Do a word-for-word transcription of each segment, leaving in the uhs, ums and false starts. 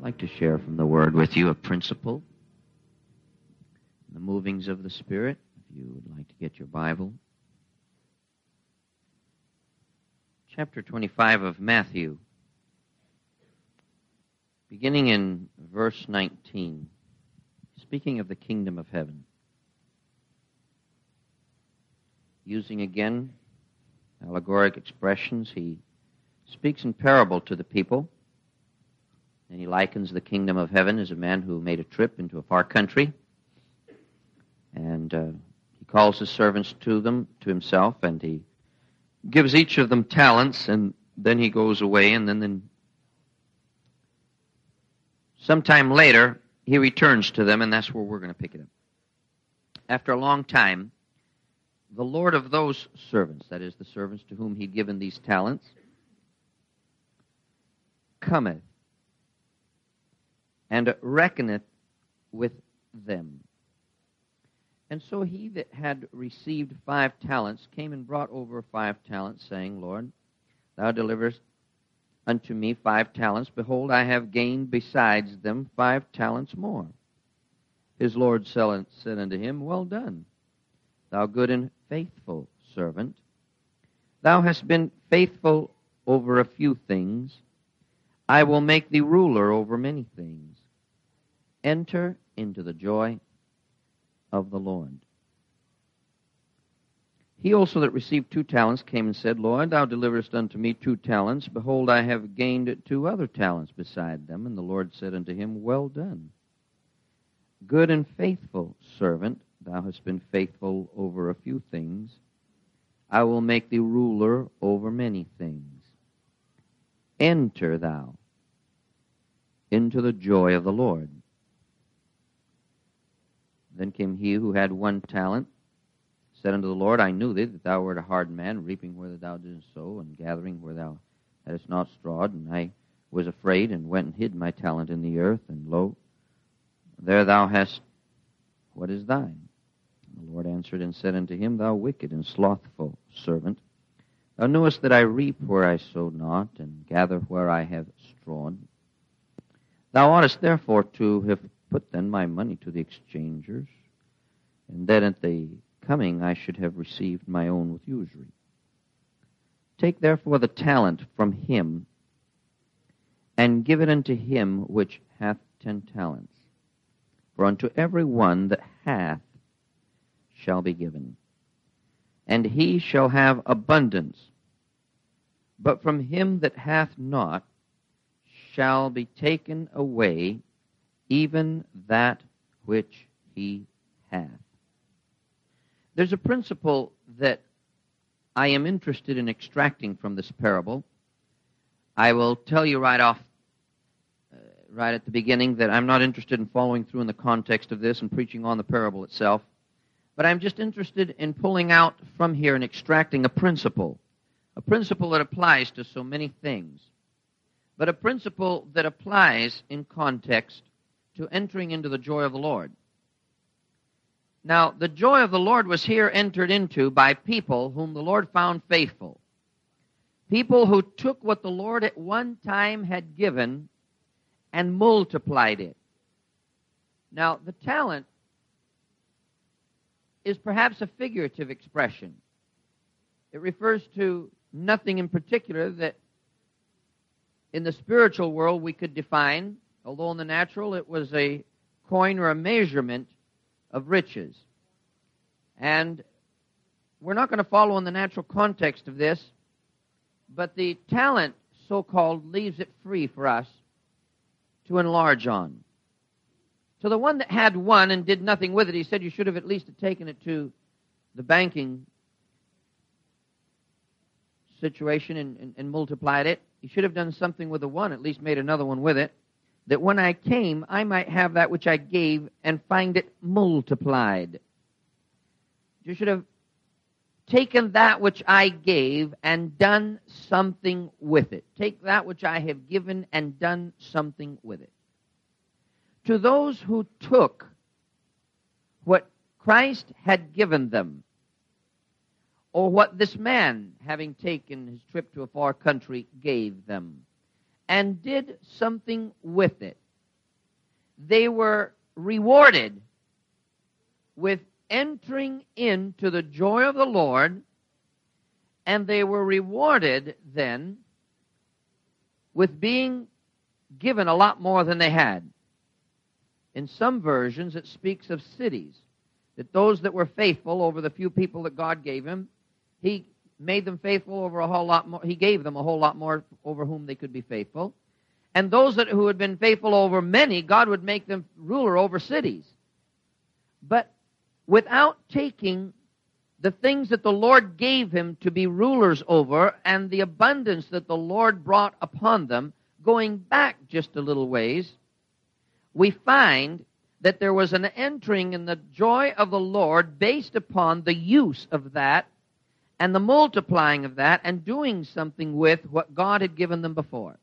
like to share from the Word with you a principle, the movings of the Spirit. If you would like to get your Bible. Chapter twenty-five of Matthew, beginning in verse nineteen, speaking of the kingdom of heaven. Using again allegoric expressions, he speaks in parable to the people, and he likens the kingdom of heaven as a man who made a trip into a far country, and uh, he calls his servants to them, to himself, and he gives each of them talents, and then he goes away, and then, then sometime later, he returns to them, and that's where we're going to pick it up. After a long time, the Lord of those servants, that is, the servants to whom he'd given these talents, cometh and reckoneth with them. And so he that had received five talents came and brought over five talents, saying, Lord, thou deliverest unto me five talents. Behold, I have gained besides them five talents more. His Lord said unto him, Well done, thou good and faithful servant. Thou hast been faithful over a few things. I will make thee ruler over many things. Enter into the joy of the Lord. He also that received two talents came and said, Lord, thou deliverest unto me two talents. Behold, I have gained two other talents beside them. And the Lord said unto him, Well done, good and faithful servant. Thou hast been faithful over a few things. I will make thee ruler over many things. Enter thou into the joy of the Lord. Then came he who had one talent, said unto the Lord, I knew thee, that thou wert a hard man, reaping where thou didst sow, and gathering where thou hadst not strawed. And I was afraid, and went and hid my talent in the earth, and lo, there thou hast what is thine. And the Lord answered and said unto him, Thou wicked and slothful servant, thou knewest that I reap where I sowed not, and gather where I have strawn. Thou oughtest therefore to have put then my money to the exchangers, and that at the coming I should have received my own with usury. Take therefore the talent from him, and give it unto him which hath ten talents. For unto every one that hath shall be given, and he shall have abundance. But from him that hath not shall be taken away even that which he hath. There's a principle that I am interested in extracting from this parable. I will tell you right off, uh, right at the beginning, that I'm not interested in following through in the context of this and preaching on the parable itself, but I'm just interested in pulling out from here and extracting a principle, a principle that applies to so many things, but a principle that applies in context to entering into the joy of the Lord. Now, the joy of the Lord was here entered into by people whom the Lord found faithful. People who took what the Lord at one time had given and multiplied it. Now, the talent is perhaps a figurative expression. It refers to nothing in particular that in the spiritual world we could define, although in the natural it was a coin or a measurement of riches. And we're not going to follow in the natural context of this, but the talent, so-called, leaves it free for us to enlarge on. So the one that had one and did nothing with it, he said you should have at least taken it to the banking situation and, and, and multiplied it. You should have done something with the one, at least made another one with it, that when I came, I might have that which I gave and find it multiplied. You should have taken that which I gave and done something with it. Take that which I have given and done something with it. To those who took what Christ had given them, or what this man, having taken his trip to a far country, gave them, and did something with it. they were rewarded with entering into the joy of the Lord, and they were rewarded then with being given a lot more than they had. In some versions, it speaks of cities, that those that were faithful over the few people that God gave him, he made them faithful over a whole lot more. He gave them a whole lot more over whom they could be faithful. And those that, who had been faithful over many, God would make them ruler over cities. But without taking the things that the Lord gave him to be rulers over and the abundance that the Lord brought upon them, going back just a little ways, we find that there was an entering in the joy of the Lord based upon the use of that and the multiplying of that and doing something with what God had given them before.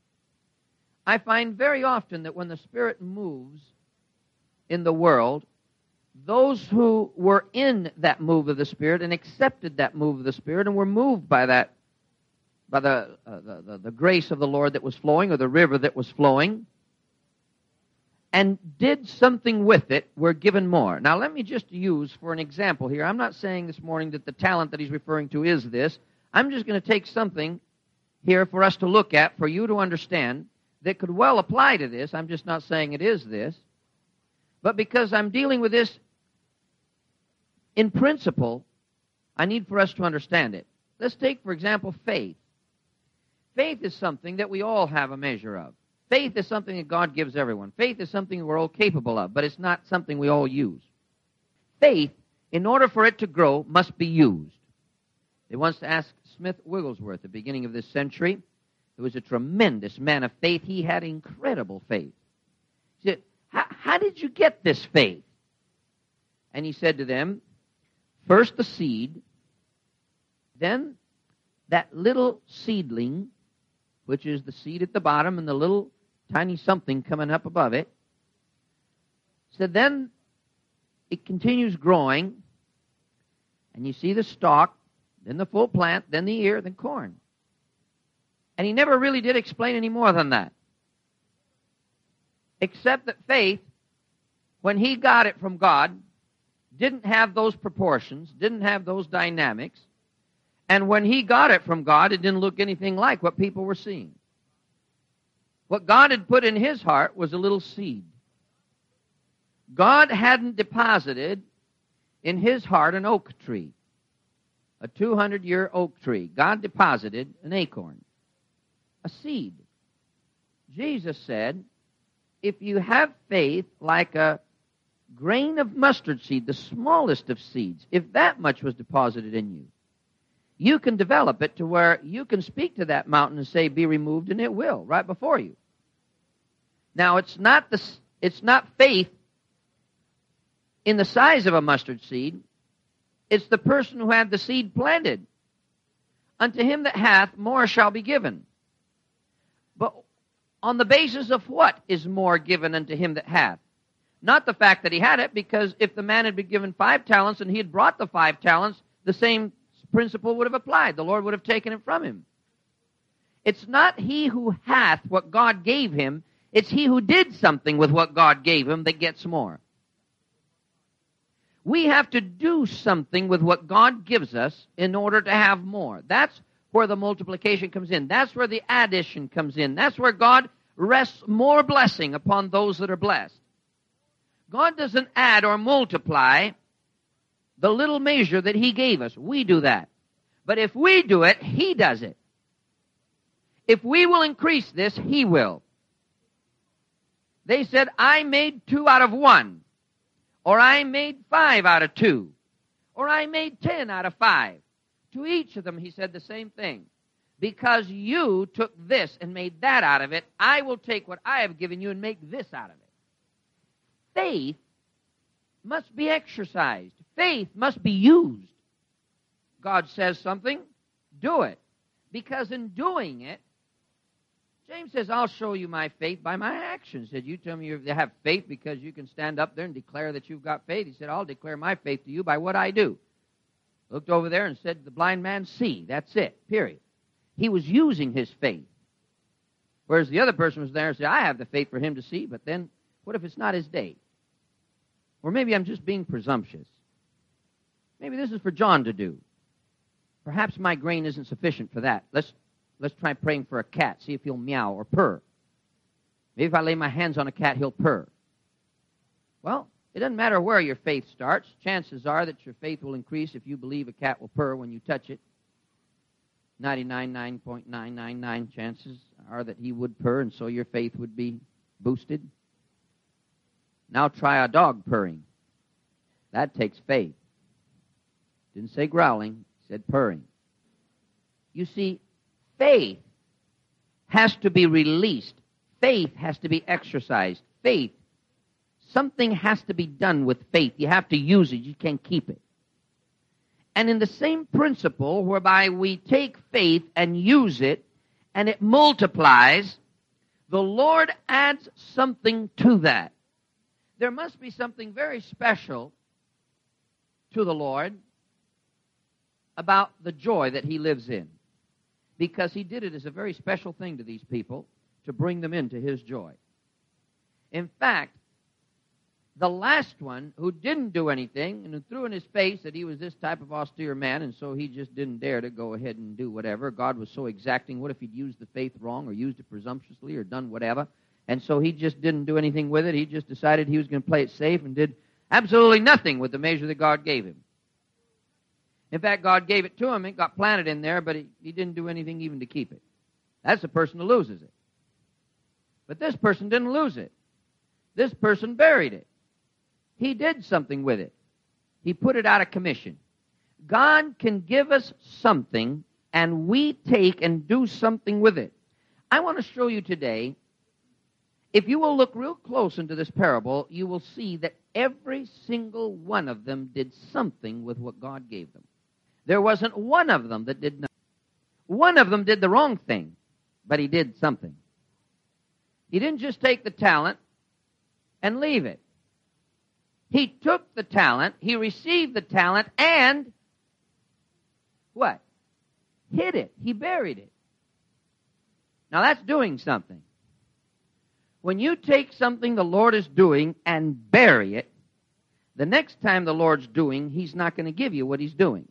I find very often that when the Spirit moves in the world, those who were in that move of the Spirit and accepted that move of the Spirit and were moved by that, by the, uh, the, the, the grace of the Lord that was flowing, or the river that was flowing, and did something with it, were given more. Now let me just use for an example here. I'm not saying this morning that the talent that he's referring to is this. I'm just going to take something here for us to look at, for you to understand, that could well apply to this. I'm just not saying it is this. But because I'm dealing with this in principle, I need for us to understand it. Let's take, for example, faith. Faith is something that we all have a measure of. Faith is something that God gives everyone. Faith is something we're all capable of, but it's not something we all use. Faith, in order for it to grow, must be used. They once asked Smith Wigglesworth at the beginning of this century, who was a tremendous man of faith. He had incredible faith. He said, how did you get this faith? And he said to them, first the seed, then that little seedling, which is the seed at the bottom and the little tiny something coming up above it. So then it continues growing, and you see the stalk, then the full plant, then the ear, then corn. And he never really did explain any more than that. Except that faith, when he got it from God, didn't have those proportions, didn't have those dynamics. And when he got it from God, it didn't look anything like what people were seeing. What God had put in his heart was a little seed. God hadn't deposited in his heart an oak tree, a two hundred year oak tree. God deposited an acorn, a seed. Jesus said, if you have faith like a grain of mustard seed, the smallest of seeds, if that much was deposited in you, you can develop it to where you can speak to that mountain and say, be removed, and it will, right before you. Now, it's not the, it's not faith in the size of a mustard seed. It's the person who had the seed planted. Unto him that hath, more shall be given. But on the basis of what is more given unto him that hath? Not the fact that he had it, because if the man had been given five talents and he had brought the five talents, the same principle would have applied. The Lord would have taken it from him. It's not he who hath what God gave him. It's he who did something with what God gave him that gets more. We have to do something with what God gives us in order to have more. That's where the multiplication comes in. That's where the addition comes in. That's where God rests more blessing upon those that are blessed. God doesn't add or multiply the little measure that he gave us. We do that. But if we do it, he does it. If we will increase this, he will. They said, I made two out of one. Or I made five out of two. Or I made ten out of five. To each of them, he said the same thing. Because you took this and made that out of it, I will take what I have given you and make this out of it. Faith must be exercised. Faith must be used. God says something, do it. Because in doing it, James says, I'll show you my faith by my actions. He said, you tell me you have faith because you can stand up there and declare that you've got faith. He said, I'll declare my faith to you by what I do. Looked over there and said to the blind man, see. That's it, period. He was using his faith. Whereas the other person was there and said, I have the faith for him to see, but then What if it's not his day? Or maybe I'm just being presumptuous. Maybe this is for John to do. Perhaps my grain isn't sufficient for that. Let's let's try praying for a cat, see if he'll meow or purr. Maybe if I lay my hands on a cat, he'll purr. Well, it doesn't matter where your faith starts. Chances are that your faith will increase if you believe a cat will purr when you touch it. ninety-nine point nine nine nine chances are that he would purr, and so your faith would be boosted. Now try a dog purring. That takes faith. Didn't say growling, said purring. You see, faith has to be released. Faith has to be exercised. Faith, something has to be done with faith. You have to use it. You can't keep it. And in the same principle whereby we take faith and use it, and it multiplies, the Lord adds something to that. There must be something very special to the Lord about the joy that he lives in, because he did it as a very special thing to these people to bring them into his joy. In fact, the last one who didn't do anything and who threw in his face that he was this type of austere man, and so he just didn't dare to go ahead and do whatever. God was so exacting. What if he'd used the faith wrong or used it presumptuously or done whatever? And so he just didn't do anything with it. He just decided he was going to play it safe and did absolutely nothing with the measure that God gave him. In fact, God gave it to him. It got planted in there, but he, he didn't do anything even to keep it. That's the person who loses it. But this person didn't lose it. This person buried it. He did something with it. He put it out of commission. God can give us something, and we take and do something with it. I want to show you today, if you will look real close into this parable, you will see that every single one of them did something with what God gave them. There wasn't one of them that did nothing. One of them did the wrong thing, but he did something. He didn't just take the talent and leave it. He took the talent, he received the talent, and what? Hid it. He buried it. Now that's doing something. When you take something the Lord is doing and bury it, the next time the Lord's doing, he's not going to give you what he's doing.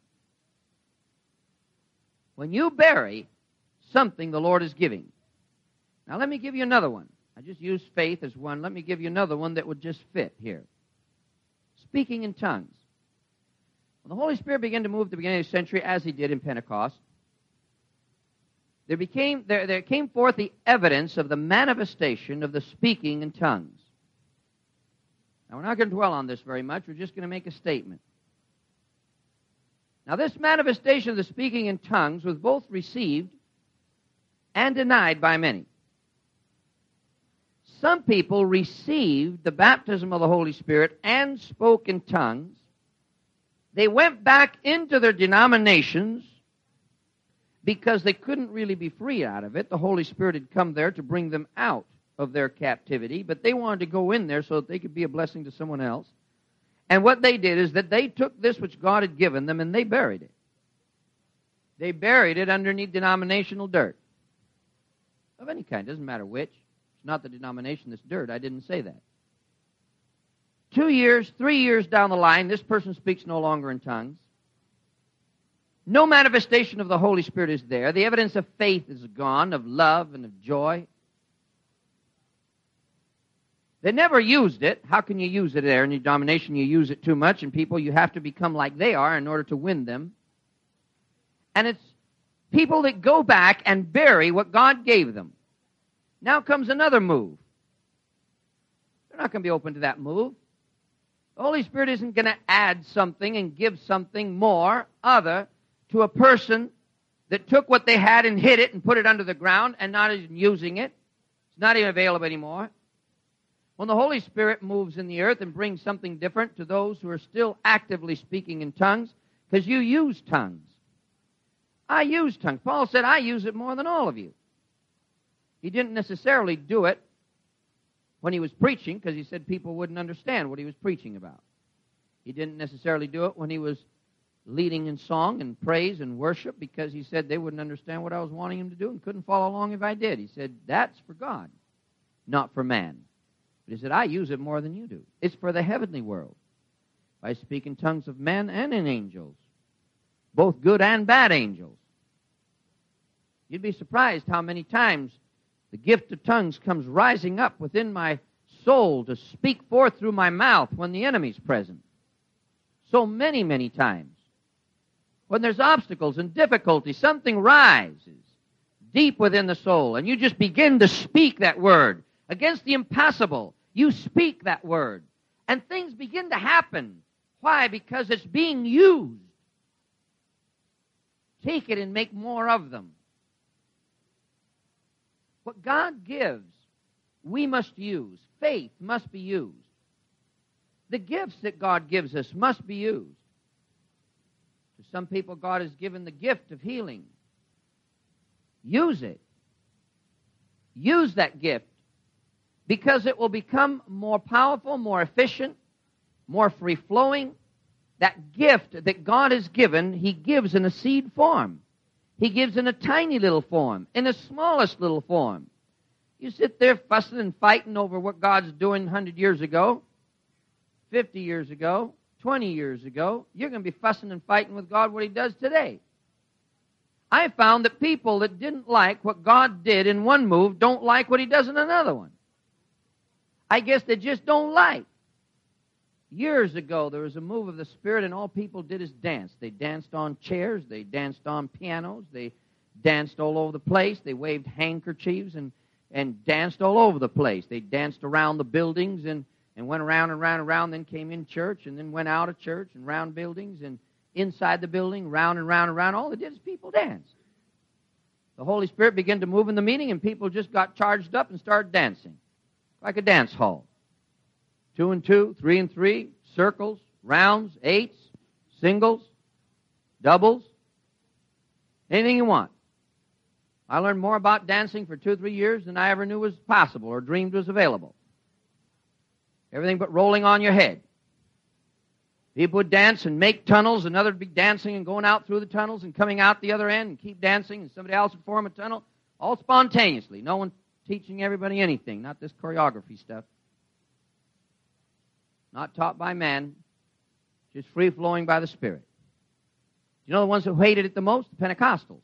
When you bury something the Lord is giving. Now let me give you another one. I just used faith as one. Let me give you another one that would just fit here. Speaking in tongues. When the Holy Spirit began to move at the beginning of the century, as he did in Pentecost, there became there, there came forth the evidence of the manifestation of the speaking in tongues. Now, we're not going to dwell on this very much. We're just going to make a statement. Now, this manifestation of the speaking in tongues was both received and denied by many. Some people received the baptism of the Holy Spirit and spoke in tongues. They went back into their denominations because they couldn't really be free out of it. The Holy Spirit had come there to bring them out of their captivity, but they wanted to go in there so that they could be a blessing to someone else. And what they did is that they took this which God had given them and they buried it. They buried it underneath denominational dirt. Of any kind, doesn't matter which. It's not the denomination that's dirt. I didn't say that. Two years, three years down the line, this person speaks no longer in tongues. No manifestation of the Holy Spirit is there. The evidence of faith is gone, of love and of joy. They never used it. How can you use it there? In your denomination, you use it too much, and people, you have to become like they are in order to win them. And it's people that go back and bury what God gave them. Now comes another move. They're not going to be open to that move. The Holy Spirit isn't going to add something and give something more other to a person that took what they had and hid it and put it under the ground and not even using it. It's not even available anymore. When the Holy Spirit moves in the earth and brings something different to those who are still actively speaking in tongues, because you use tongues. I use tongues. Paul said, I use it more than all of you. He didn't necessarily do it when he was preaching, because he said people wouldn't understand what he was preaching about. He didn't necessarily do it when he was leading in song and praise and worship, because he said they wouldn't understand what I was wanting him to do and couldn't follow along if I did. He said, that's for God, not for man. But he said, I use it more than you do. It's for the heavenly world. I speak in tongues of men and in angels, both good and bad angels. You'd be surprised how many times the gift of tongues comes rising up within my soul to speak forth through my mouth when the enemy's present. So many, many times. When there's obstacles and difficulties, something rises deep within the soul, and you just begin to speak that word. Against the impossible, you speak that word. And things begin to happen. Why? Because it's being used. Take it and make more of them. What God gives, we must use. Faith must be used. The gifts that God gives us must be used. To some people, God has given the gift of healing. Use it. Use that gift, because it will become more powerful, more efficient, more free-flowing. That gift that God has given, He gives in a seed form. He gives in a tiny little form, in the smallest little form. You sit there fussing and fighting over what God's doing one hundred years ago, fifty years ago, twenty years ago. You're going to be fussing and fighting with God what He does today. I found that people that didn't like what God did in one move don't like what He does in another one. I guess they just don't like. Years ago, there was a move of the Spirit, and all people did is dance. They danced on chairs. They danced on pianos. They danced all over the place. They waved handkerchiefs and, and danced all over the place. They danced around the buildings and, and went around and around and around, then came in church, and then went out of church and around buildings and inside the building, round and round and round. All they did is people danced. The Holy Spirit began to move in the meeting, and people just got charged up and started dancing, like a dance hall. Two and two, three and three, circles, rounds, eights, singles, doubles, anything you want. I learned more about dancing for two or three years than I ever knew was possible or dreamed was available. Everything but rolling on your head. People would dance and make tunnels, and others would be dancing and going out through the tunnels and coming out the other end and keep dancing, and somebody else would form a tunnel, all spontaneously. No one teaching everybody anything, not this choreography stuff. Not taught by man, just free-flowing by the Spirit. You know the ones who hated it the most? The Pentecostals.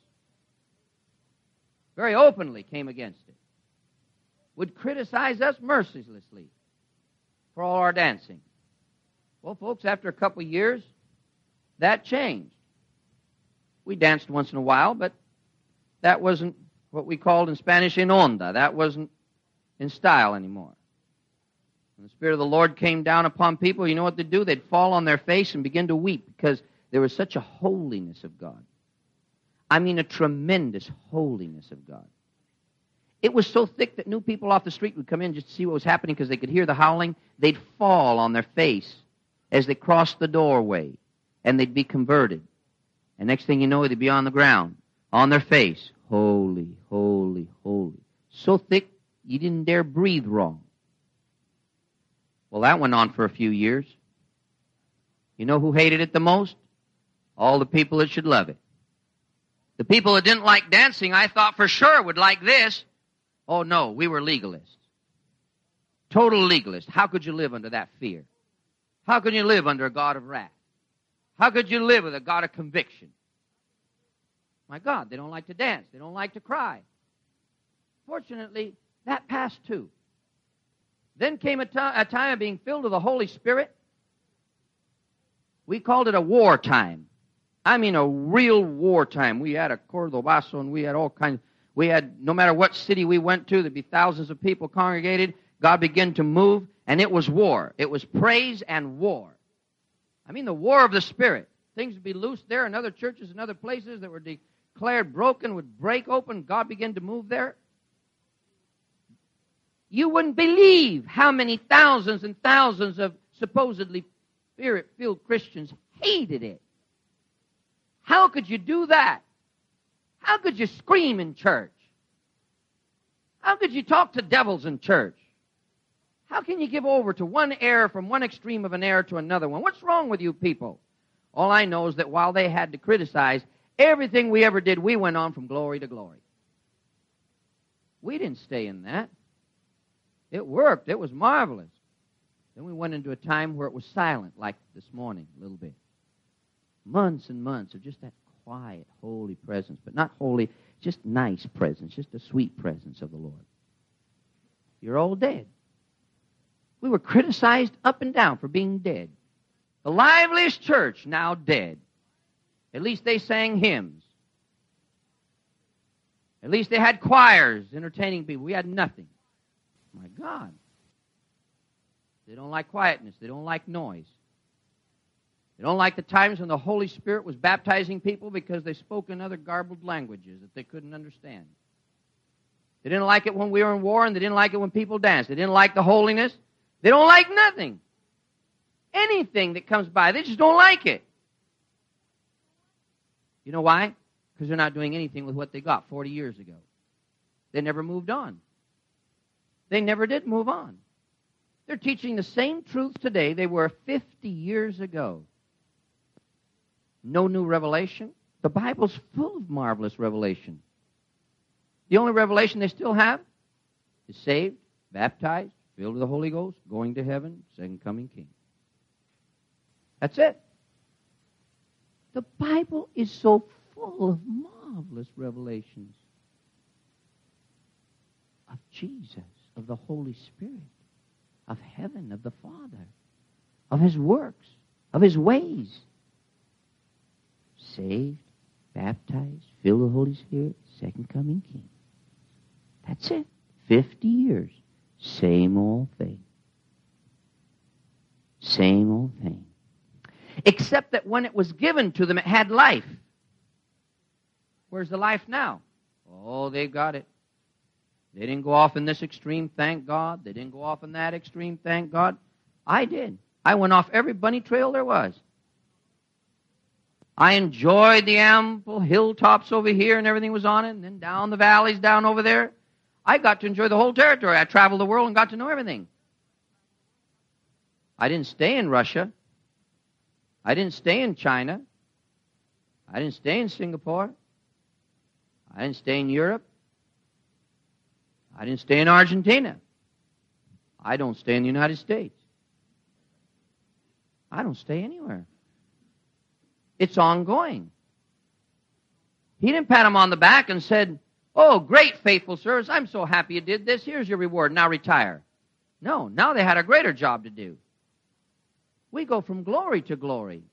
Very openly came against it. Would criticize us mercilessly for all our dancing. Well, folks, after a couple of years, that changed. We danced once in a while, but that wasn't what we called in Spanish en onda. That wasn't in style anymore. When the Spirit of the Lord came down upon people, you know what they'd do? They'd fall on their face and begin to weep because there was such a holiness of God. I mean, a tremendous holiness of God. It was so thick that new people off the street would come in just to see what was happening because they could hear the howling. They'd fall on their face as they crossed the doorway, and they'd be converted. And next thing you know, they'd be on the ground, on their face. Holy, holy, holy. So thick, you didn't dare breathe wrong. Well, that went on for a few years. You know who hated it the most? All the people that should love it. The people that didn't like dancing, I thought for sure would like this. Oh, no, we were legalists. Total legalists. How could you live under that fear? How could you live under a God of wrath? How could you live with a God of conviction? My God, they don't like to dance. They don't like to cry. Fortunately, that passed too. Then came a, to- a time of being filled with the Holy Spirit. We called it a war time. I mean a real war time. We had a Cordobazo and we had all kinds. We had, no matter what city we went to, there'd be thousands of people congregated. God began to move, and it was war. It was praise and war. I mean the war of the Spirit. Things would be loose there, and other churches and other places that were declared broken would break open. God began to move there. You wouldn't believe how many thousands and thousands of supposedly Spirit-filled Christians hated it. How could you do that? How could you scream in church? How could you talk to devils in church? How can you give over to one error from one extreme of an error to another one? What's wrong with you people? All I know is that while they had to criticize, everything we ever did, we went on from glory to glory. We didn't stay in that. It worked. It was marvelous. Then we went into a time where it was silent, like this morning, a little bit. Months and months of just that quiet, holy presence, but not holy, just nice presence, just a sweet presence of the Lord. You're all dead. We were criticized up and down for being dead. The liveliest church, now dead. At least they sang hymns. At least they had choirs entertaining people. We had nothing. My God. They don't like quietness. They don't like noise. They don't like the times when the Holy Spirit was baptizing people because they spoke in other garbled languages that they couldn't understand. They didn't like it when we were in war, and they didn't like it when people danced. They didn't like the holiness. They don't like nothing. Anything that comes by, they just don't like it. You know why? Because they're not doing anything with what they got forty years ago. They never moved on. They never did move on. They're teaching the same truth today they were fifty years ago. No new revelation. The Bible's full of marvelous revelation. The only revelation they still have is saved, baptized, filled with the Holy Ghost, going to heaven, second coming King. That's it. The Bible is so full of marvelous revelations of Jesus, of the Holy Spirit, of heaven, of the Father, of His works, of His ways. Saved, baptized, filled with the Holy Spirit, second coming King. That's it. Fifty years. Same old thing. Same old thing. Except that when it was given to them, it had life. Where's the life now? Oh, they got it. They didn't go off in this extreme, thank God. They didn't go off in that extreme, thank God. I did. I went off every bunny trail there was. I enjoyed the ample hilltops over here and everything was on it, and then down the valleys down over there. I got to enjoy the whole territory. I traveled the world and got to know everything. I didn't stay in Russia. I didn't stay in China. I didn't stay in Singapore. I didn't stay in Europe. I didn't stay in Argentina. I don't stay in the United States. I don't stay anywhere. It's ongoing. He didn't pat him on the back and said, "Oh, great, faithful sirs, I'm so happy you did this. Here's your reward. Now retire." No, now they had a greater job to do. We go from glory to glory.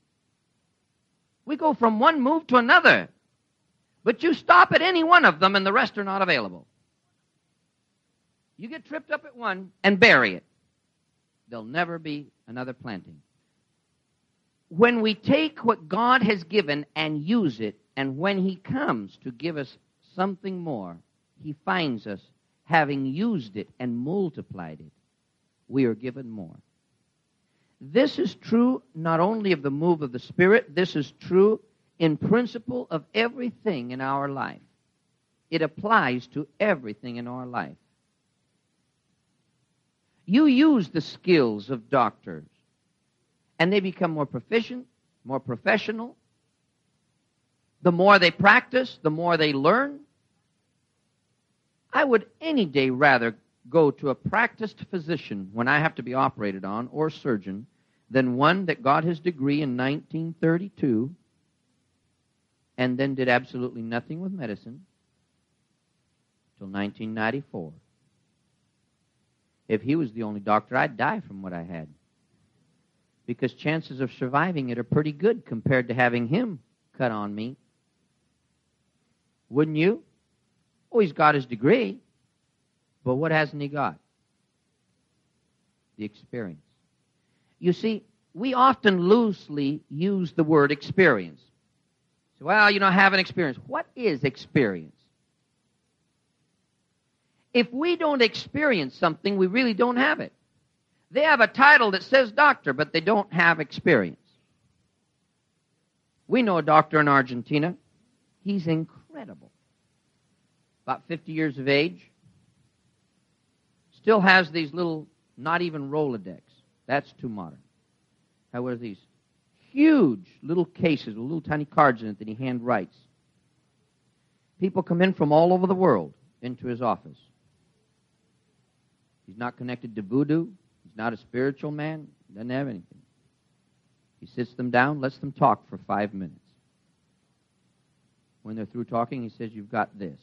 We go from one move to another. But you stop at any one of them and the rest are not available. You get tripped up at one and bury it. There'll never be another planting. When we take what God has given and use it, and when He comes to give us something more, He finds us having used it and multiplied it, we are given more. This is true not only of the move of the Spirit, this is true in principle of everything in our life. It applies to everything in our life. You use the skills of doctors, and they become more proficient, more professional. The more they practice, the more they learn. I would any day rather go to a practiced physician when I have to be operated on, or surgeon, than one that got his degree in nineteen thirty-two and then did absolutely nothing with medicine till nineteen ninety-four. If he was the only doctor, I'd die from what I had. Because chances of surviving it are pretty good compared to having him cut on me. Wouldn't you? Oh, he's got his degree. But what hasn't he got? The experience. You see, we often loosely use the word experience. So, well, you know, have an experience. What is experience? If we don't experience something, we really don't have it. They have a title that says doctor, but they don't have experience. We know a doctor in Argentina. He's incredible. About fifty years of age. Still has these little, not even Rolodex. That's too modern. However, these huge little cases with little tiny cards in it that he hand writes. People come in from all over the world into his office. He's not connected to voodoo. He's not a spiritual man. He doesn't have anything. He sits them down, lets them talk for five minutes. When they're through talking, he says, you've got this.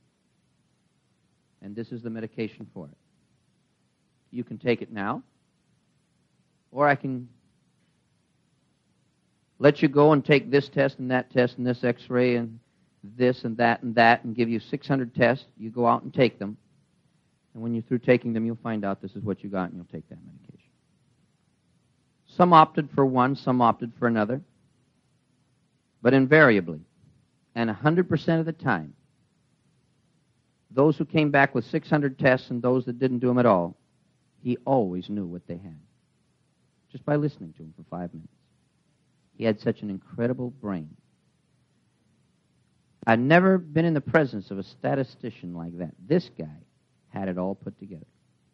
And this is the medication for it. You can take it now, or I can let you go and take this test and that test and this x-ray and this and that and that and give you six hundred tests. You go out and take them. And when you're through taking them, you'll find out this is what you got and you'll take that medication. Some opted for one, some opted for another. But invariably, and one hundred percent of the time, those who came back with six hundred tests and those that didn't do them at all, he always knew what they had. Just by listening to him for five minutes. He had such an incredible brain. I've never been in the presence of a statistician like that. This guy had it all put together.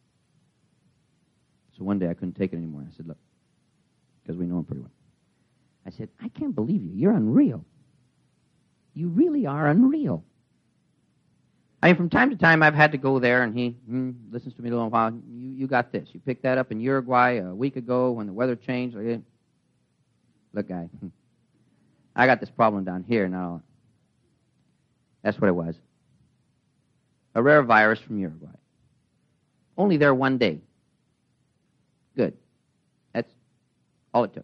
So one day I couldn't take it anymore. I said, look, because we know him pretty well. I said, I can't believe you. You're unreal. You really are unreal. I mean, from time to time I've had to go there and he hmm, listens to me a little while. You, you got this. You picked that up in Uruguay a week ago when the weather changed. Look, guy, I got this problem down here now. That's what it was. A rare virus from Uruguay. Only there one day. Good. That's all it took.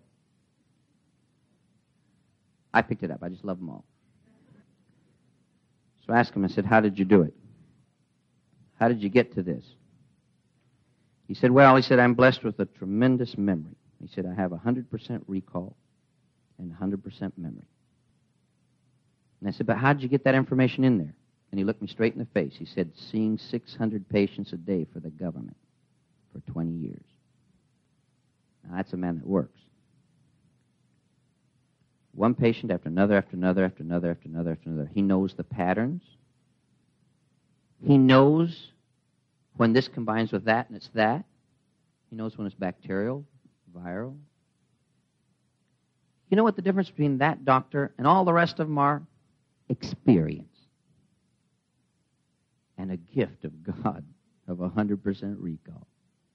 I picked it up. I just love them all. So I asked him, I said, how did you do it? How did you get to this? He said, well, he said, I'm blessed with a tremendous memory. He said, I have one hundred percent recall and one hundred percent memory. And I said, but how did you get that information in there? And he looked me straight in the face. He said, seeing six hundred patients a day for the government for twenty years. Now, that's a man that works. One patient after another, after another, after another, after another, after another. He knows the patterns. He knows when this combines with that and it's that. He knows when it's bacterial, viral. You know what the difference between that doctor and all the rest of them are? Experience. And a gift of God of one hundred percent recall.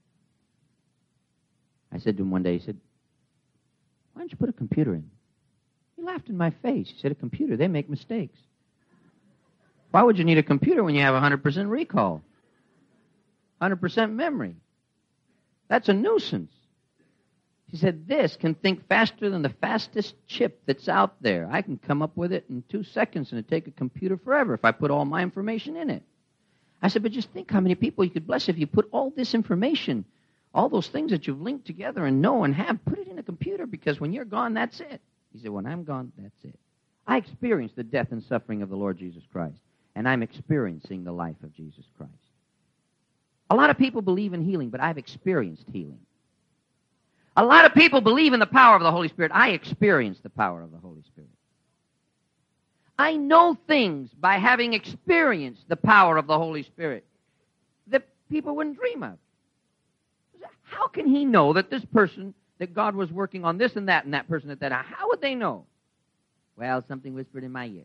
I said to him one day, he said, why don't you put a computer in? He laughed in my face. He said, a computer, they make mistakes. Why would you need a computer when you have one hundred percent recall? one hundred percent memory. That's a nuisance. He said, this can think faster than the fastest chip that's out there. I can come up with it in two seconds and it'd take a computer forever if I put all my information in it. I said, but just think how many people you could bless if you put all this information, all those things that you've linked together and know and have, put it in a computer, because when you're gone, that's it. He said, when I'm gone, that's it. I experienced the death and suffering of the Lord Jesus Christ, and I'm experiencing the life of Jesus Christ. A lot of people believe in healing, but I've experienced healing. A lot of people believe in the power of the Holy Spirit. I experienced the power of the Holy Spirit. I know things by having experienced the power of the Holy Spirit that people wouldn't dream of. How can he know that this person, that God was working on this and that and that person at that? How would they know? Well, something whispered in my ear.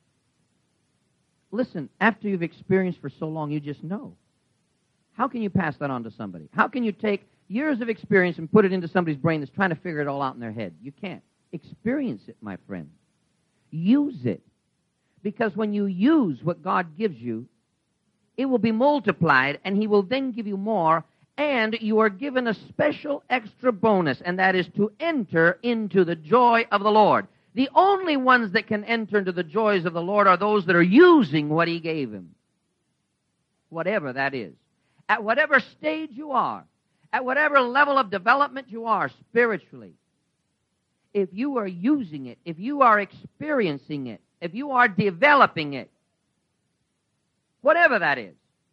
Listen, after you've experienced for so long, you just know. How can you pass that on to somebody? How can you take years of experience and put it into somebody's brain that's trying to figure it all out in their head? You can't. Experience it, my friend. Use it. Because when you use what God gives you, it will be multiplied, and he will then give you more, and you are given a special extra bonus, and that is to enter into the joy of the Lord. The only ones that can enter into the joys of the Lord are those that are using what he gave him. Whatever that is. At whatever stage you are, at whatever level of development you are spiritually, if you are using it, if you are experiencing it, if you are developing it, whatever that is,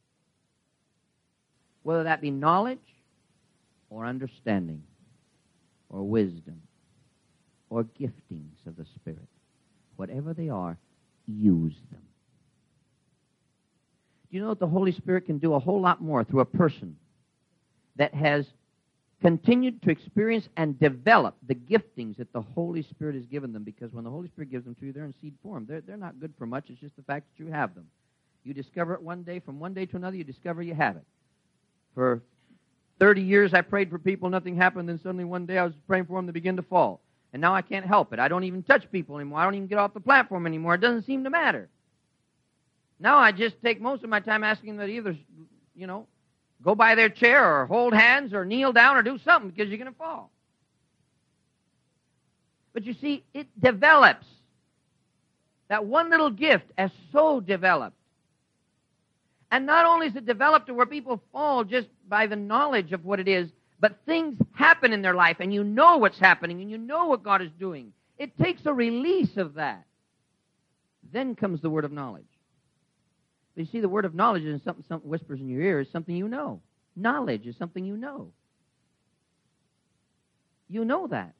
whether that be knowledge or understanding or wisdom or giftings of the Spirit, whatever they are, use them. Do you know that the Holy Spirit can do a whole lot more through a person that has continued to experience and develop the giftings that the Holy Spirit has given them? Because when the Holy Spirit gives them to you, they're in seed form. They're, they're not good for much. It's just the fact that you have them. You discover it one day, from one day to another, you discover you have it. For thirty years I prayed for people, nothing happened, then suddenly one day I was praying for them, they begin to fall. And now I can't help it. I don't even touch people anymore. I don't even get off the platform anymore. It doesn't seem to matter. Now I just take most of my time asking them to either, you know, go by their chair or hold hands or kneel down or do something because you're going to fall. But you see, it develops. That one little gift is so developed. And not only is it developed to where people fall just by the knowledge of what it is, but things happen in their life and you know what's happening and you know what God is doing. It takes a release of that. Then comes the word of knowledge. But you see, the word of knowledge isn't something something whispers in your ear. It's something you know. Knowledge is something you know. You know that.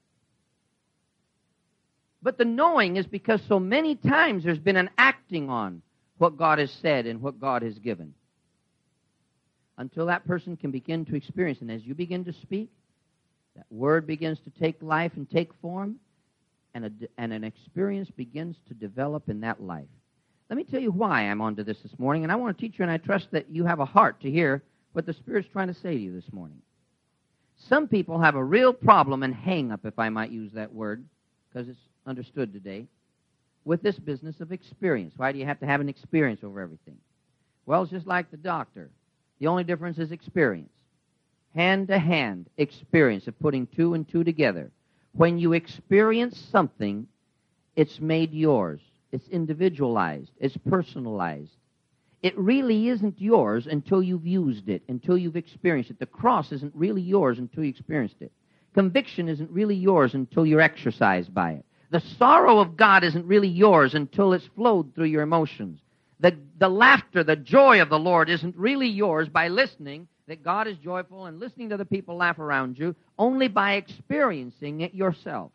But the knowing is because so many times there's been an acting on what God has said and what God has given. Until that person can begin to experience. And as you begin to speak, that word begins to take life and take form, and, a, and an experience begins to develop in that life. Let me tell you why I'm onto this this morning, and I want to teach you, and I trust that you have a heart to hear what the Spirit's trying to say to you this morning. Some people have a real problem and hang-up, if I might use that word, because it's understood today, with this business of experience. Why do you have to have an experience over everything? Well, it's just like the doctor. The only difference is experience. Hand-to-hand experience of putting two and two together. When you experience something, it's made yours. It's individualized. It's personalized. It really isn't yours until you've used it, until you've experienced it. The cross isn't really yours until you experienced it. Conviction isn't really yours until you're exercised by it. The sorrow of God isn't really yours until it's flowed through your emotions. The, the laughter, the joy of the Lord isn't really yours by listening that God is joyful and listening to the people laugh around you, only by experiencing it yourself.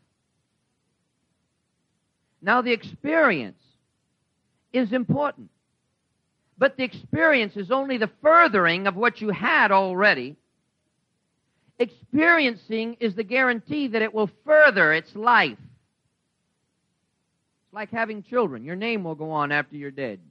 Now, the experience is important, but the experience is only the furthering of what you had already. Experiencing is the guarantee that it will further its life. It's like having children. Your name will go on after you're dead.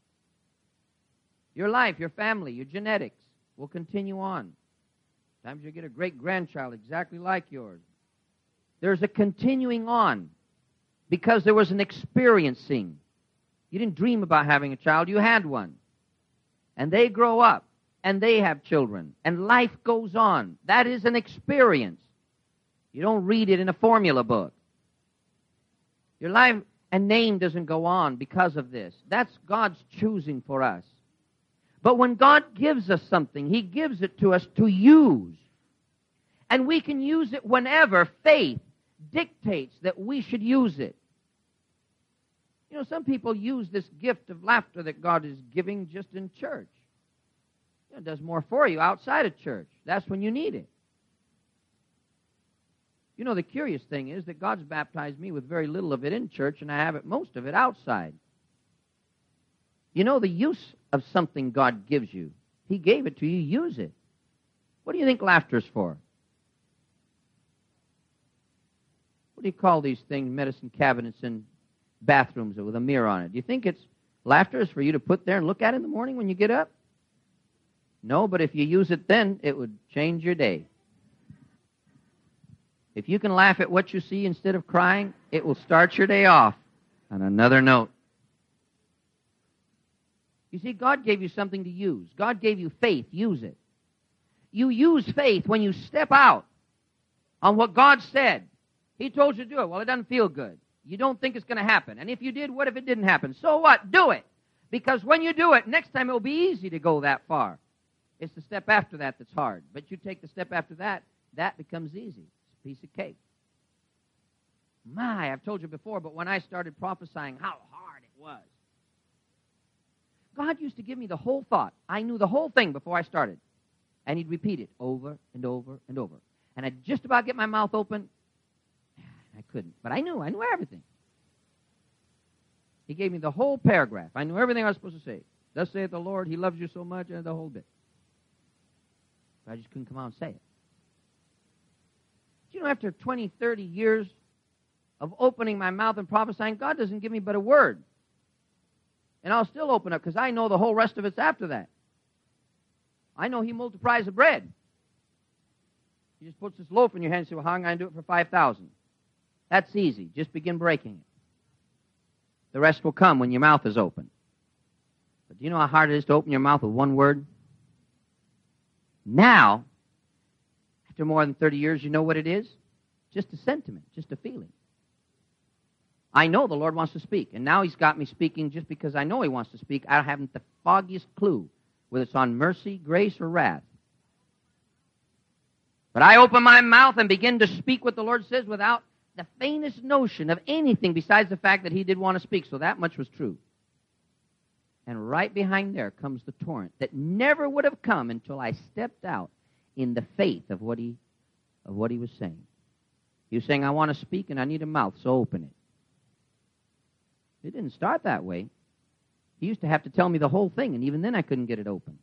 Your life, your family, your genetics will continue on. Sometimes you get a great-grandchild exactly like yours. There's a continuing on because there was an experiencing. You didn't dream about having a child. You had one. And they grow up, and they have children, and life goes on. That is an experience. You don't read it in a formula book. Your life and name doesn't go on because of this. That's God's choosing for us. But when God gives us something, He gives it to us to use. And we can use it whenever faith dictates that we should use it. You know, some people use this gift of laughter that God is giving just in church. You know, it does more for you outside of church. That's when you need it. You know, the curious thing is that God's baptized me with very little of it in church, and I have it, most of it outside. You know, the use of something God gives you, He gave it to you, use it. What do you think laughter's for? What do you call these things, medicine cabinets in bathrooms with a mirror on it? Do you think it's laughter is for you to put there and look at in the morning when you get up? No, but if you use it then, it would change your day. If you can laugh at what you see instead of crying, it will start your day off on another note. You see, God gave you something to use. God gave you faith. Use it. You use faith when you step out on what God said. He told you to do it. Well, it doesn't feel good. You don't think it's going to happen. And if you did, what if it didn't happen? So what? Do it. Because when you do it, next time it will be easy to go that far. It's the step after that that's hard. But you take the step after that, that becomes easy. It's a piece of cake. My, I've told you before, but when I started prophesying, how hard it was. God used to give me the whole thought. I knew the whole thing before I started. And He'd repeat it over and over and over. And I'd just about get my mouth open. I couldn't. But I knew. I knew everything. He gave me the whole paragraph. I knew everything I was supposed to say. Thus saith the Lord, He loves you so much, and the whole bit. But I just couldn't come out and say it. Do you know, after twenty, thirty years of opening my mouth and prophesying, God doesn't give me but a word. And I'll still open up because I know the whole rest of it's after that. I know He multiplies the bread. He just puts this loaf in your hand and says, well, how am I going to do it for five thousand? That's easy. Just begin breaking it. The rest will come when your mouth is open. But do you know how hard it is to open your mouth with one word? Now, after more than thirty years, you know what it is? Just a sentiment, just a feeling. I know the Lord wants to speak, and now He's got me speaking just because I know He wants to speak. I haven't the foggiest clue whether it's on mercy, grace, or wrath. But I open my mouth and begin to speak what the Lord says without the faintest notion of anything besides the fact that He did want to speak, so that much was true. And right behind there comes the torrent that never would have come until I stepped out in the faith of what he, of what he was saying. He was saying, I want to speak and I need a mouth, so open it. It didn't start that way. He used to have to tell me the whole thing, and even then I couldn't get it open.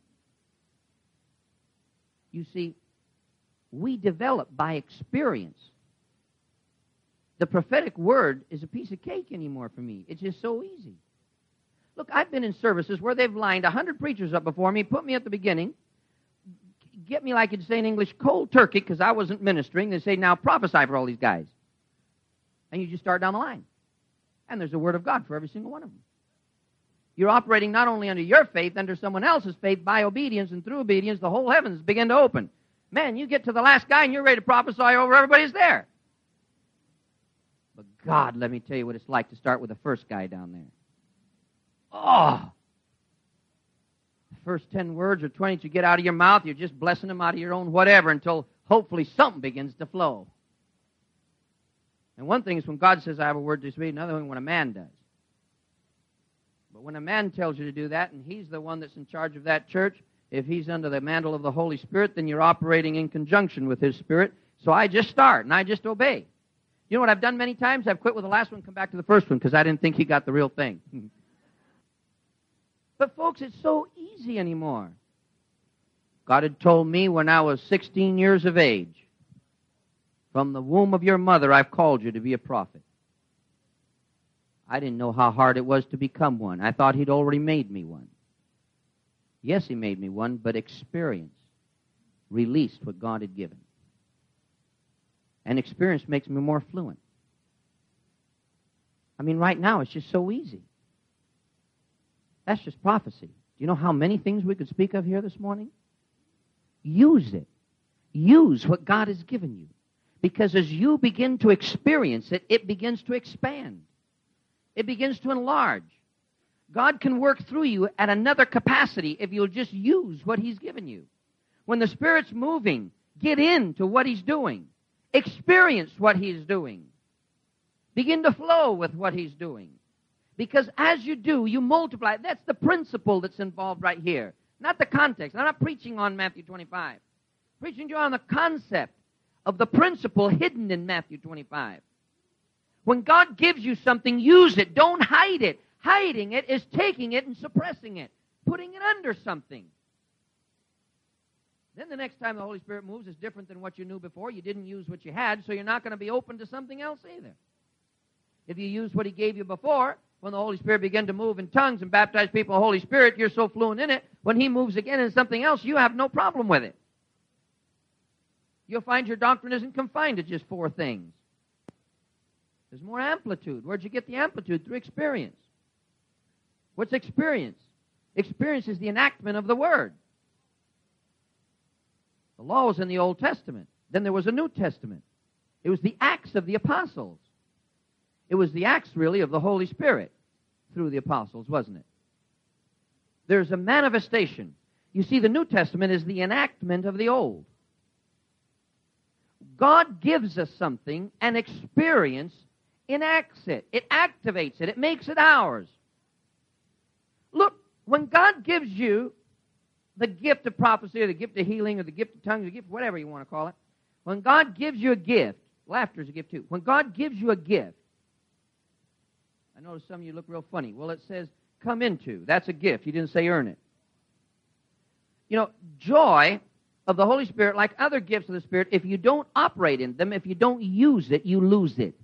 You see, we develop by experience. The prophetic word is a piece of cake anymore for me. It's just so easy. Look, I've been in services where they've lined a hundred preachers up before me, put me at the beginning, get me, like you'd say in English, cold turkey, because I wasn't ministering. They say, now prophesy for all these guys. And you just start down the line. And there's a word of God for every single one of them. You're operating not only under your faith, under someone else's faith, by obedience, and through obedience, the whole heavens begin to open. Man, you get to the last guy and you're ready to prophesy over everybody's there. But God, let me tell you what it's like to start with the first guy down there. Oh! The first ten words or twenty that you get out of your mouth, you're just blessing them out of your own whatever until hopefully something begins to flow. And one thing is when God says, I have a word to speak, another thing when a man does. But when a man tells you to do that, and he's the one that's in charge of that church, if he's under the mantle of the Holy Spirit, then you're operating in conjunction with His Spirit. So I just start, and I just obey. You know what I've done many times? I've quit with the last one and come back to the first one because I didn't think he got the real thing. But folks, it's so easy anymore. God had told me when I was sixteen years of age, from the womb of your mother I've called you to be a prophet. I didn't know how hard it was to become one. I thought He'd already made me one. Yes, He made me one, but experience released what God had given. And experience makes me more fluent. I mean, right now it's just so easy. That's just prophecy. Do you know how many things we could speak of here this morning? Use it. Use what God has given you. Because as you begin to experience it, it begins to expand. It begins to enlarge. God can work through you at another capacity if you'll just use what He's given you. When the Spirit's moving, get into what He's doing. Experience what He's doing. Begin to flow with what He's doing. Because as you do, you multiply. That's the principle that's involved right here. Not the context. I'm not preaching on Matthew twenty-five. I'm preaching to you on the concept of the principle hidden in Matthew twenty-five. When God gives you something, use it. Don't hide it. Hiding it is taking it and suppressing it. Putting it under something. Then the next time the Holy Spirit moves is different than what you knew before. You didn't use what you had, so you're not going to be open to something else either. If you use what He gave you before, when the Holy Spirit began to move in tongues and baptize people in the Holy Spirit, you're so fluent in it, when He moves again in something else, you have no problem with it. You'll find your doctrine isn't confined to just four things. There's more amplitude. Where'd you get the amplitude? Through experience. What's experience? Experience is the enactment of the Word. The law was in the Old Testament. Then there was a New Testament. It was the Acts of the Apostles. It was the Acts, really, of the Holy Spirit through the Apostles, wasn't it? There's a manifestation. You see, the New Testament is the enactment of the Old. God gives us something, and experience enacts it. It activates it. It makes it ours. Look, when God gives you the gift of prophecy or the gift of healing or the gift of tongues or the gift, whatever you want to call it, when God gives you a gift, laughter is a gift too. When God gives you a gift, I notice some of you look real funny. Well, it says, come into. That's a gift. He didn't say earn it. You know, joy of the Holy Spirit, like other gifts of the Spirit, if you don't operate in them, if you don't use it, you lose it.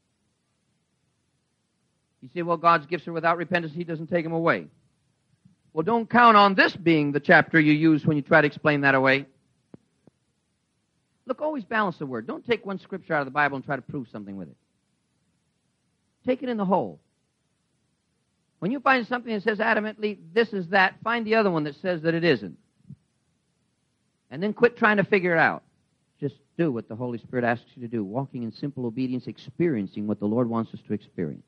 You say, well, God's gifts are without repentance. He doesn't take them away. Well, don't count on this being the chapter you use when you try to explain that away. Look, always balance the word. Don't take one scripture out of the Bible and try to prove something with it. Take it in the whole. When you find something that says adamantly, this is that, find the other one that says that it isn't. And then quit trying to figure it out. Just do what the Holy Spirit asks you to do, walking in simple obedience, experiencing what the Lord wants us to experience.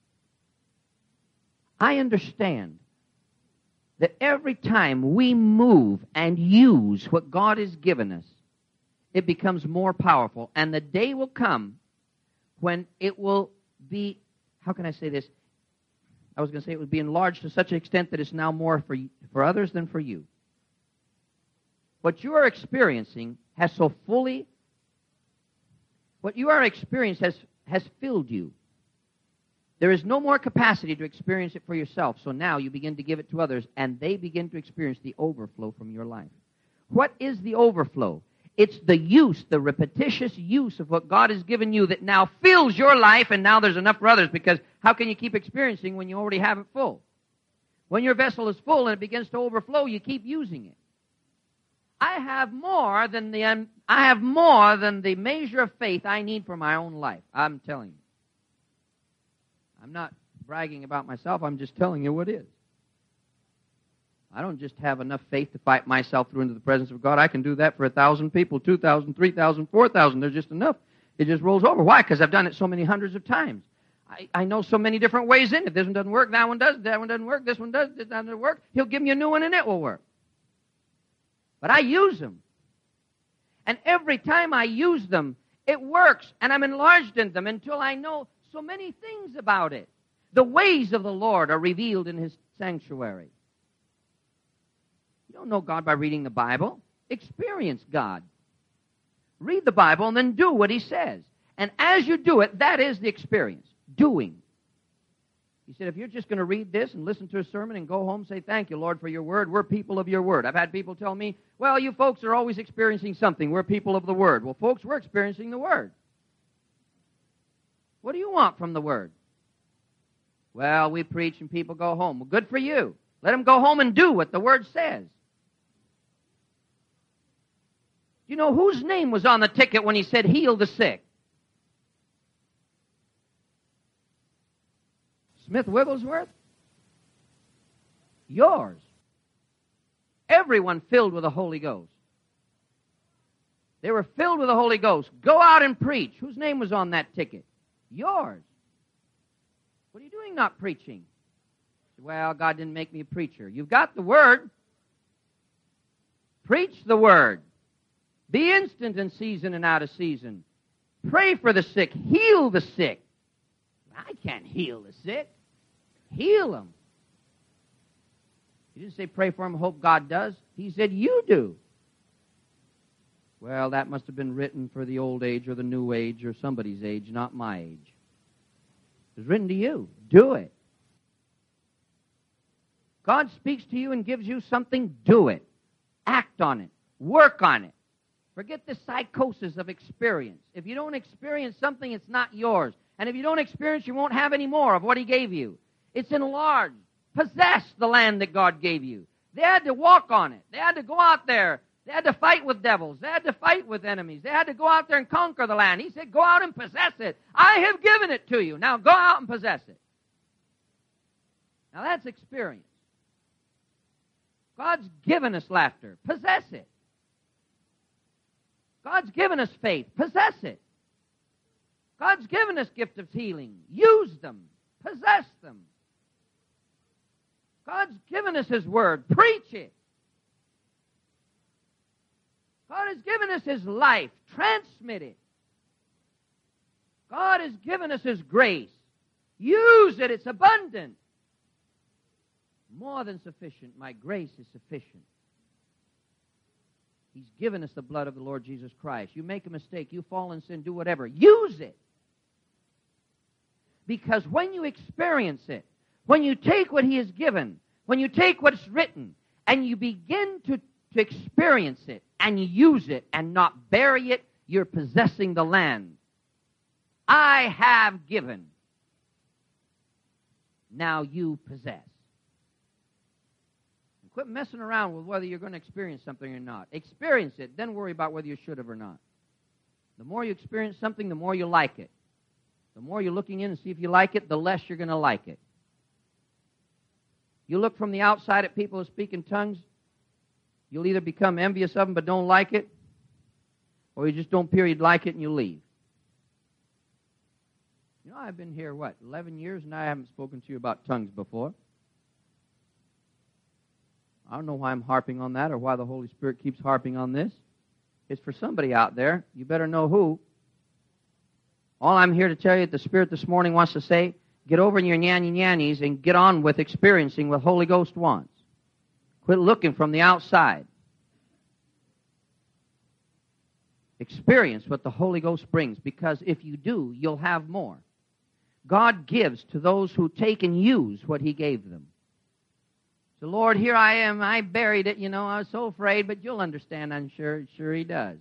I understand that every time we move and use what God has given us, it becomes more powerful. And the day will come when it will be, how can I say this? I was going to say it would be enlarged to such an extent that it's now more for, for others than for you. What you are experiencing has so fully, what you are experiencing has, has filled you. There is no more capacity to experience it for yourself, so now you begin to give it to others, and they begin to experience the overflow from your life. What is the overflow? It's the use, the repetitious use of what God has given you that now fills your life, and now there's enough for others, because how can you keep experiencing when you already have it full? When your vessel is full and it begins to overflow, you keep using it. I have more than the um, I have more than the measure of faith I need for my own life. I'm telling you. I'm not bragging about myself. I'm just telling you what is. I don't just have enough faith to fight myself through into the presence of God. I can do that for a thousand people, two thousand, three thousand, four thousand. There's just enough. It just rolls over. Why? Because I've done it so many hundreds of times. I, I know so many different ways in it. This one doesn't work, that one does, that one doesn't work, this one does, this doesn't work. He'll give me a new one and it will work. But I use them. And every time I use them, it works, and I'm enlarged in them until I know so many things about it. The ways of the Lord are revealed in His sanctuary. You don't know God by reading the Bible. Experience God. Read the Bible and then do what He says. And as you do it, that is the experience. Doing. He said, if you're just going to read this and listen to a sermon and go home and say, thank you, Lord, for your word, we're people of your word. I've had people tell me, well, you folks are always experiencing something. We're people of the word. Well, folks, we're experiencing the word. What do you want from the word? Well, we preach and people go home. Well, good for you. Let them go home and do what the word says. You know whose name was on the ticket when He said, heal the sick? Smith Wigglesworth? Yours. Everyone filled with the Holy Ghost. They were filled with the Holy Ghost. Go out and preach. Whose name was on that ticket? Yours. What are you doing not preaching? Well, God didn't make me a preacher. You've got the Word. Preach the Word. Be instant in season and out of season. Pray for the sick. Heal the sick. I can't heal the sick. Heal them. He didn't say pray for them, hope God does. He said you do. Well, that must have been written for the old age or the new age or somebody's age, not my age. It was written to you. Do it. God speaks to you and gives you something, do it. Act on it. Work on it. Forget the psychosis of experience. If you don't experience something, it's not yours. And if you don't experience, you won't have any more of what He gave you. It's enlarged. Possess the land that God gave you. They had to walk on it. They had to go out there. They had to fight with devils. They had to fight with enemies. They had to go out there and conquer the land. He said, go out and possess it. I have given it to you. Now go out and possess it. Now that's experience. God's given us laughter. Possess it. God's given us faith. Possess it. God's given us gift of healing. Use them. Possess them. God's given us His Word. Preach it. God has given us His life. Transmit it. God has given us His grace. Use it. It's abundant. More than sufficient. My grace is sufficient. He's given us the blood of the Lord Jesus Christ. You make a mistake, you fall in sin, do whatever. Use it. Because when you experience it, when you take what He has given, when you take what's written, and you begin to, to experience it, and you use it, and not bury it, you're possessing the land. I have given. Now you possess. Quit messing around with whether you're going to experience something or not. Experience it, then worry about whether you should have or not. The more you experience something, the more you like it. The more you're looking in and see if you like it, the less you're going to like it. You look from the outside at people who speak in tongues, you'll either become envious of them but don't like it, or you just don't period like it and you leave. You know, I've been here, what, eleven years, and I haven't spoken to you about tongues before. I don't know why I'm harping on that or why the Holy Spirit keeps harping on this. It's for somebody out there. You better know who. All I'm here to tell you that the Spirit this morning wants to say, get over your nyanny nyannies and get on with experiencing what Holy Ghost wants. Quit looking from the outside. Experience what the Holy Ghost brings, because if you do, you'll have more. God gives to those who take and use what He gave them. So, Lord, here I am. I buried it, you know. I was so afraid, but you'll understand, I'm sure. Sure He does.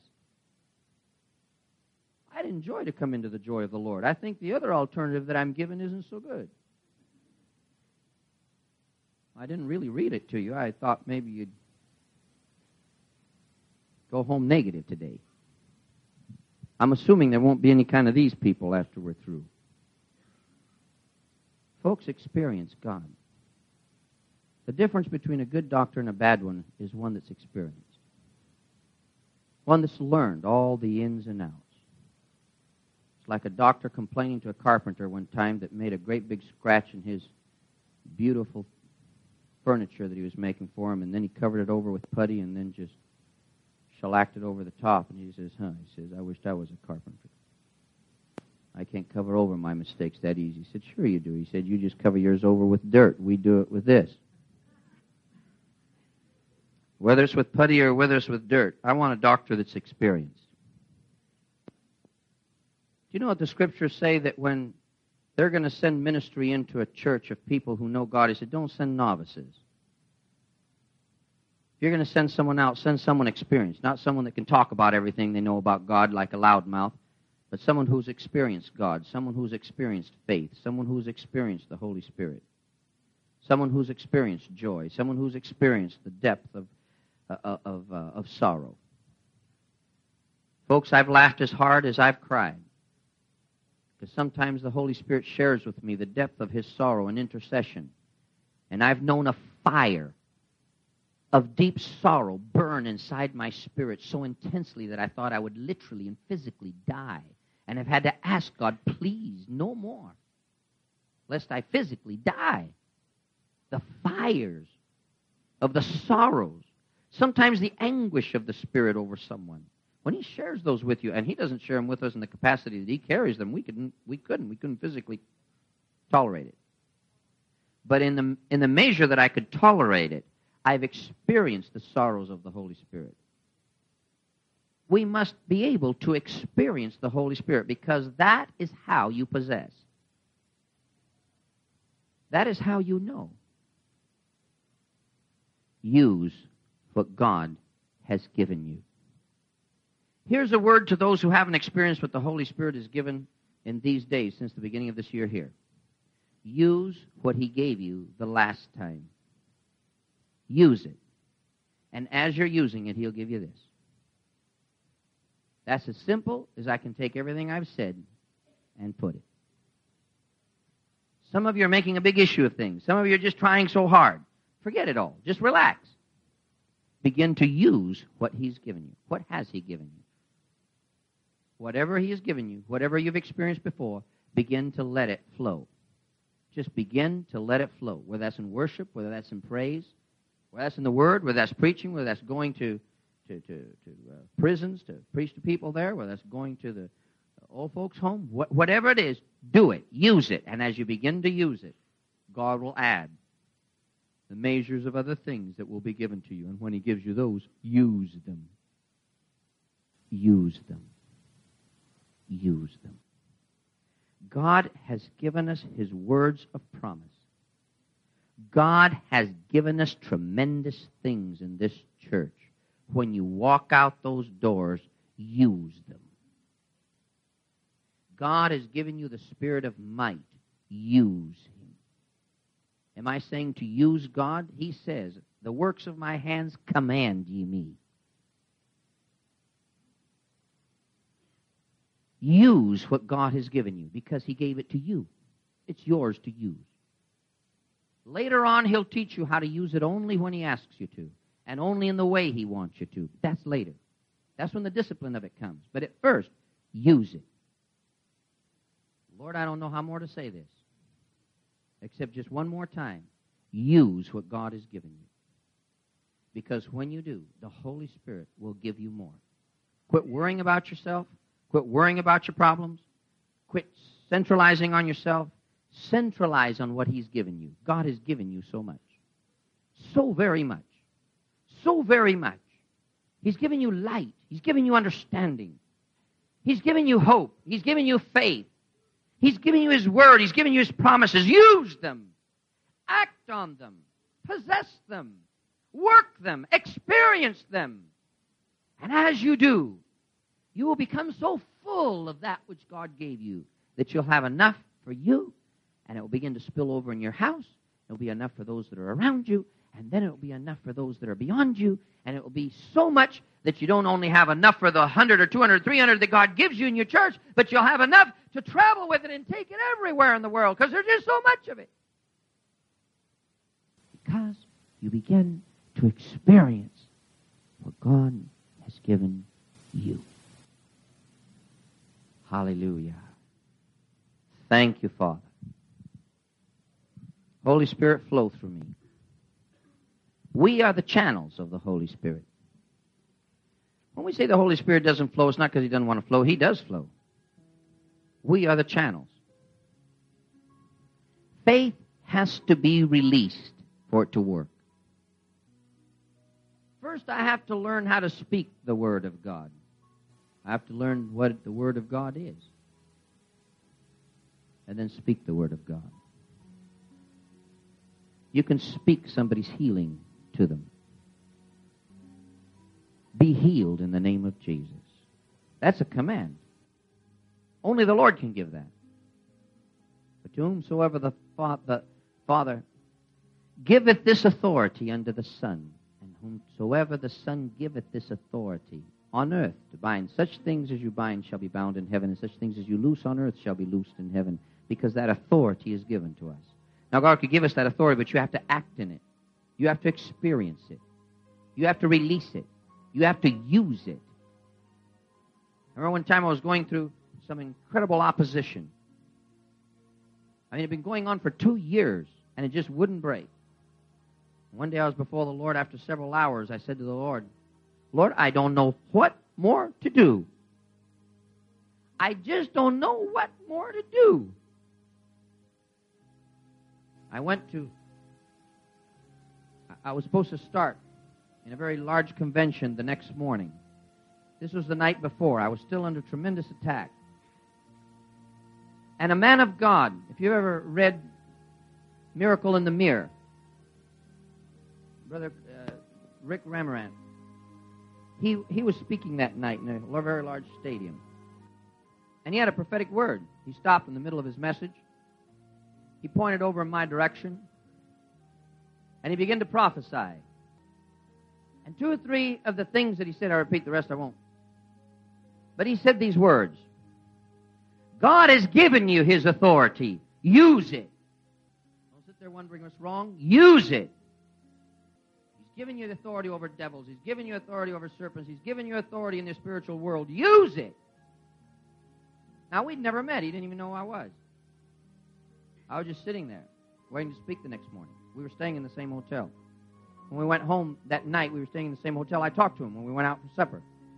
I'd enjoy to come into the joy of the Lord. I think the other alternative that I'm given isn't so good. I didn't really read it to you. I thought maybe you'd go home negative today. I'm assuming there won't be any kind of these people after we're through. Folks, experience God. The difference between a good doctor and a bad one is one that's experienced. One that's learned all the ins and outs. It's like a doctor complaining to a carpenter one time that made a great big scratch in his beautiful furniture that he was making for him, and then he covered it over with putty and then just shellacked it over the top. And he says, huh, he says, I wished I was a carpenter. I can't cover over my mistakes that easy. He said, sure you do. He said, you just cover yours over with dirt. We do it with this. Whether it's with putty or whether it's with dirt, I want a doctor that's experienced. Do you know what the Scriptures say, that when they're going to send ministry into a church of people who know God, He said, don't send novices. If you're going to send someone out, send someone experienced, not someone that can talk about everything they know about God like a loudmouth, but someone who's experienced God, someone who's experienced faith, someone who's experienced the Holy Spirit, someone who's experienced joy, someone who's experienced the depth of, uh, of, uh, of sorrow. Folks, I've laughed as hard as I've cried. Because sometimes the Holy Spirit shares with me the depth of His sorrow and intercession. And I've known a fire of deep sorrow burn inside my spirit so intensely that I thought I would literally and physically die. And I've had to ask God, please, no more, lest I physically die. The fires of the sorrows, sometimes the anguish of the Spirit over someone. When He shares those with you, and He doesn't share them with us in the capacity that He carries them, we couldn't, we couldn't, we couldn't physically tolerate it. But in the in the measure that I could tolerate it, I've experienced the sorrows of the Holy Spirit. We must be able to experience the Holy Spirit, because that is how you possess. That is how you know. Use what God has given you. Here's a word to those who haven't experienced what the Holy Spirit has given in these days since the beginning of this year here. Use what He gave you the last time. Use it. And as you're using it, He'll give you this. That's as simple as I can take everything I've said and put it. Some of you are making a big issue of things. Some of you are just trying so hard. Forget it all. Just relax. Begin to use what He's given you. What has He given you? Whatever He has given you, whatever you've experienced before, begin to let it flow. Just begin to let it flow. Whether that's in worship, whether that's in praise, whether that's in the Word, whether that's preaching, whether that's going to to, to, to uh, prisons to preach to people there, whether that's going to the old folks' home, wh- whatever it is, do it. Use it. And as you begin to use it, God will add the measures of other things that will be given to you. And when He gives you those, use them. Use them. Use them. God has given us His words of promise. God has given us tremendous things in this church. When you walk out those doors, use them. God has given you the spirit of might. Use Him. Am I saying to use God? He says, the works of my hands command ye me. Use what God has given you because He gave it to you. It's yours to use. Later on, He'll teach you how to use it only when He asks you to, and only in the way He wants you to. That's later. That's when the discipline of it comes. But at first, use it. Lord, I don't know how more to say this, except just one more time. Use what God has given you. Because when you do, the Holy Spirit will give you more. Quit worrying about yourself. Quit worrying about your problems. Quit centralizing on yourself. Centralize on what He's given you. God has given you so much. So very much. So very much. He's given you light. He's given you understanding. He's given you hope. He's given you faith. He's given you His Word. He's given you His promises. Use them. Act on them. Possess them. Work them. Experience them. And as you do, you will become so full of that which God gave you that you'll have enough for you, and it will begin to spill over in your house. It will be enough for those that are around you, and then it will be enough for those that are beyond you, and it will be so much that you don't only have enough for the one hundred or two hundred or three hundred that God gives you in your church, but you'll have enough to travel with it and take it everywhere in the world because there's just so much of it. Because you begin to experience what God has given you. Hallelujah. Thank you, Father. Holy Spirit, flow through me. We are the channels of the Holy Spirit. When we say the Holy Spirit doesn't flow, it's not because He doesn't want to flow. He does flow. We are the channels. Faith has to be released for it to work. First, I have to learn how to speak the Word of God. I have to learn what the Word of God is. And then speak the Word of God. You can speak somebody's healing to them. Be healed in the name of Jesus. That's a command. Only the Lord can give that. But to whomsoever the, fa- the Father giveth this authority unto the Son, and whomsoever the Son giveth this authority on earth to bind, such things as you bind shall be bound in heaven, and such things as you loose on earth shall be loosed in heaven, because that authority is given to us. Now, God could give us that authority, but you have to act in it. You have to experience it. You have to release it. You have to use it. I remember one time I was going through some incredible opposition. I mean, it had been going on for two years, and it just wouldn't break. One day I was before the Lord. After several hours, I said to the Lord, Lord, I don't know what more to do. I just don't know what more to do. I went to, I was supposed to start in a very large convention the next morning. This was the night before. I was still under tremendous attack. And a man of God, if you've ever read Miracle in the Mirror, Brother uh, Rick Ramaran, he, he was speaking that night in a very large stadium. And he had a prophetic word. He stopped in the middle of his message. He pointed over in my direction, and he began to prophesy. And two or three of the things that he said, I repeat, the rest I won't. But he said these words. God has given you His authority. Use it. Don't sit there wondering what's wrong. Use it. He's given you authority over devils. He's given you authority over serpents. He's given you authority in the spiritual world. Use it. Now, we'd never met. He didn't even know who I was. I was just sitting there, waiting to speak the next morning. We were staying in the same hotel. When we went home that night, we were staying in the same hotel. I talked to him when we went out for supper.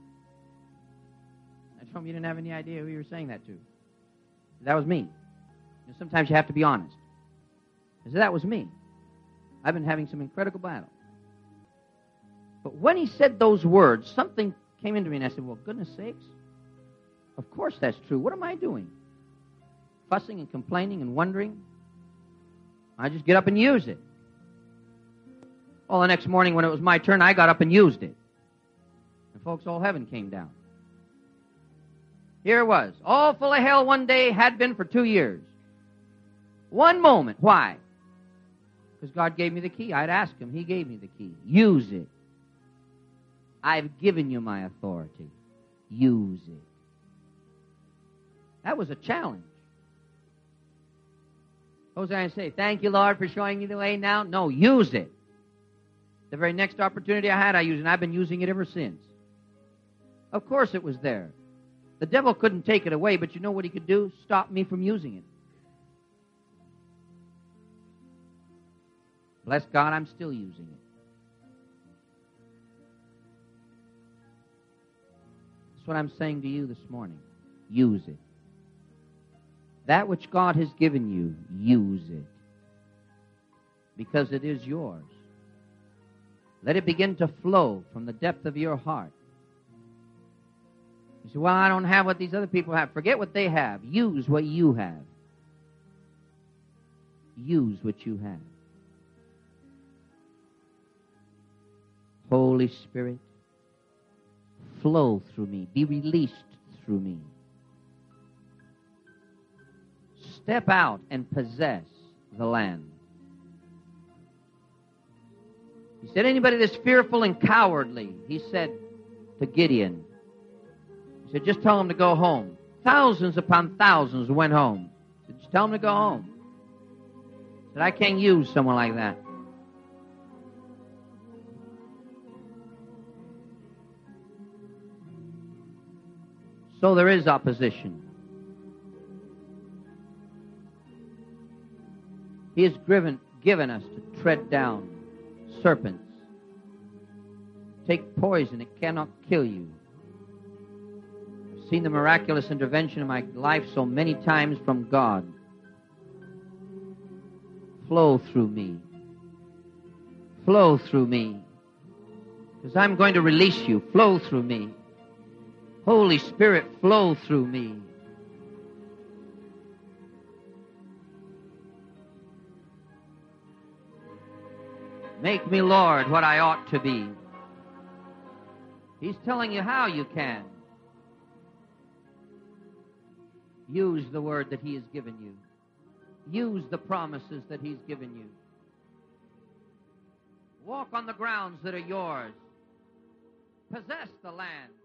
I told him you didn't have any idea who you were saying that to. That was me. You know, sometimes you have to be honest. I said, that was me. I've been having some incredible battle. But when he said those words, something came into me, and I said, well, goodness sakes, of course that's true. What am I doing? Fussing and complaining and wondering? I just get up and use it. Well, the next morning when it was my turn, I got up and used it. And folks, all heaven came down. Here it was, all full of hell one day, had been for two years. One moment. Why? Because God gave me the key. I'd ask Him. He gave me the key. Use it. I've given you my authority. Use it. That was a challenge. What was I going to say? Thank you, Lord, for showing me the way now? No, use it. The very next opportunity I had, I used it, and I've been using it ever since. Of course it was there. The devil couldn't take it away, but you know what he could do? Stop me from using it. Bless God, I'm still using it. That's what I'm saying to you this morning. Use it. That which God has given you, use it. Because it is yours. Let it begin to flow from the depth of your heart. You say, well, I don't have what these other people have. Forget what they have. Use what you have. Use what you have. Holy Spirit, flow through me. Be released through me. Step out and possess the land. He said, anybody that's fearful and cowardly, he said to Gideon, he said, just tell him to go home. Thousands upon thousands went home. He said, just tell him to go home. He said, I can't use someone like that. So there is opposition. He has given, given us to tread down serpents. Take poison, it cannot kill you. I've seen the miraculous intervention in my life so many times from God. Flow through me. Flow through me. Because I'm going to release you. Flow through me. Holy Spirit, flow through me. Make me, Lord, what I ought to be. He's telling you how you can. Use the word that He has given you. Use the promises that He's given you. Walk on the grounds that are yours. Possess the land.